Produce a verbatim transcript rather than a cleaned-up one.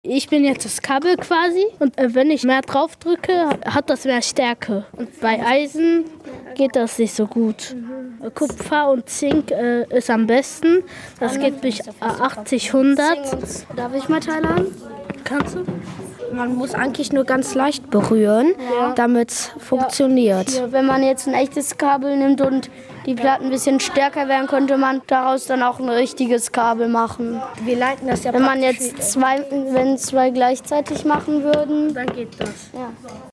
Ich bin jetzt das Kabel quasi und äh, wenn ich mehr drauf drücke, hat das mehr Stärke. Und bei Eisen geht das nicht so gut. Mhm. Kupfer und Zink äh, ist am besten. Das geht bis äh, achtzig, hundert. Darf ich mal teilhaben? Kannst du? Man muss eigentlich nur ganz leicht berühren, ja, damit es funktioniert. Ja, wenn man jetzt ein echtes Kabel nimmt und die Platten ein bisschen stärker wären, könnte man daraus dann auch ein richtiges Kabel machen. Wir leiten das ja. Wenn man jetzt zwei, wenn zwei gleichzeitig machen würden, dann geht das. Ja.